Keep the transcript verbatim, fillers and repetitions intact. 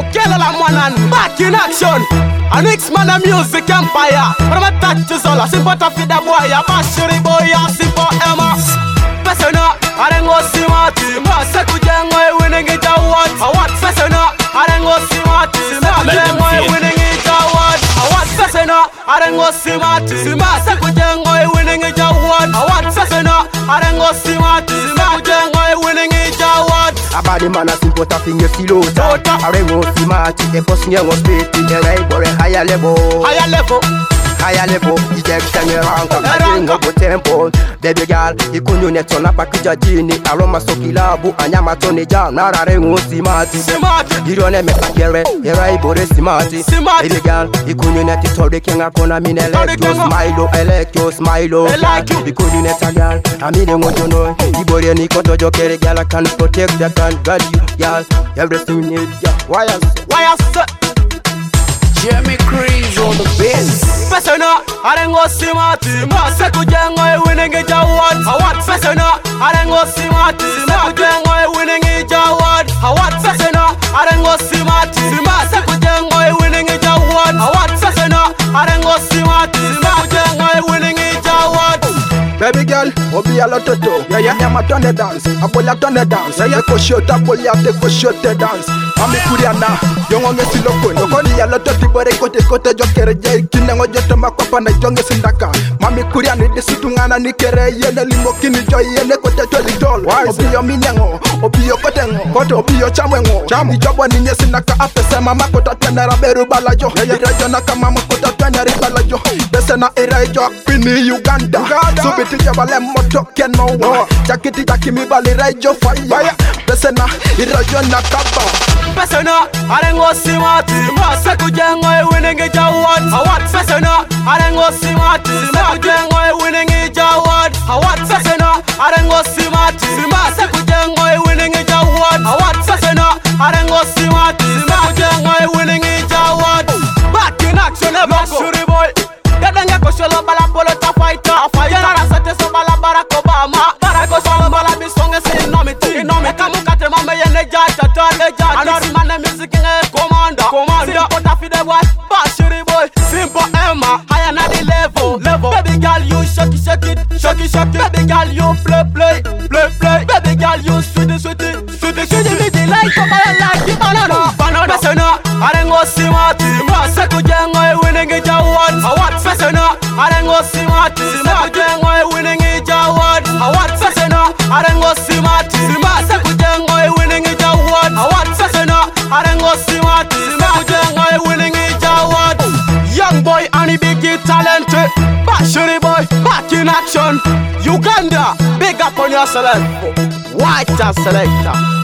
Kill la man back in action. A next man a music empire. From a touch is all a simple to feed the boy. A bashiri boy a simple Emma. Pesena, I don't go see my team. I said to Jango winning it award. I want Pesena, I don't go see my team. I Jango winning it award. I want Pesena, I don't go see my team. I said to Jango winning it award. I want Pesena, I don't go see my team. I Jango winning it award. A body man a simple to finger silo. I don't go see my team. A person you was beating the right for a higher level. Higher level. Higher level, ejection around, I'm up with tempo. Baby girl, you couldn't net on a package of genie. Aroma Sokilabu, and Yamatoni Jam, not a ring with Simati. You don't have a carry, a right body Simati. Baby girl, you couldn't net it all the king of Konami, Electro, Smilo, Electro, Smilo. You couldn't net a girl, I mean, what you know. You body and Nikoto Joker, girl, I can protect, I can guard you, girl. Everything you need, why else? Why else? Jimmy Crees on the bass. Pesena, I don't go see my team. I said to Jango winning it award. I want Pesena, I don't go see my team. I said to Jango winning it award. I want Pesena, I don't go see my team. I said to Jango winning it award. I want Pesena, I don't go see my team. I said to Jango winning it award. Baby girl, obi a lot of to. Yeah, yeah, I'm a ton of dance. A boy a ton of dance. Yeah, yeah, go shoot a boy a take go shoot the dance. I'm a Kuriana. Young on me si loco. No koni a lot of people they kote kote jokere jay. Kina ngo joto makapa na jonge sindaka. Mami Kuriana de situngana ni kere yene limo kini joy yene kote jolly doll. Obi yo minyango, obi yo kote ngo, kote obi yo chamwengo. Cham ijobo ni nye sindaka apese mama kota tena raberu balajo. Ira jona kama makota tena ribalajo. Bese na ira jo pini Uganda. Subi tija bale moto keno wa. Jakiti jaki mi bali rejo fire. Bese na ira jona kaba. Pesena, I don't go see my team. I said to Jango winning it award. I want Pesena, I don't go see my team. I said to Jango winning it award. I want Pesena, I don't go see my team. I said to Jango winning it award. I want Pesena, I don't go see my team. I said to Jango winning it award. Back in action, ever shuri boy. Yadanga ko sholo bala polo ta fighter. Yana sete so bala Barack Obama. Barack Obama bala bisonge si nomiti. Nomiti kamu kate mama yene jata tane jata. Anori mane music nge commander. Commander. Simple ta fi de boy. Bashiri boy. Simple Emma. Higher na the level. Level. Baby girl you shake it shake it. Shake it shake it. Baby girl you play play play play. Baby girl you sweet it sweet it. Sweet it sweet it. Me the like for my like it banana. Banana. Pesena. I don't go see my team. I said to Jango winning it award. I want Pesena. I don't go see my team. I said to Jango winning it award. I want Pesena. I don't go see my team. I said to Jango winning it award. I want Pesena. I don't go see my team. I said to Jango winning it award. Young boy and the big talented. Bashiri boy, back in action. Uganda, big up on yourself. White selector.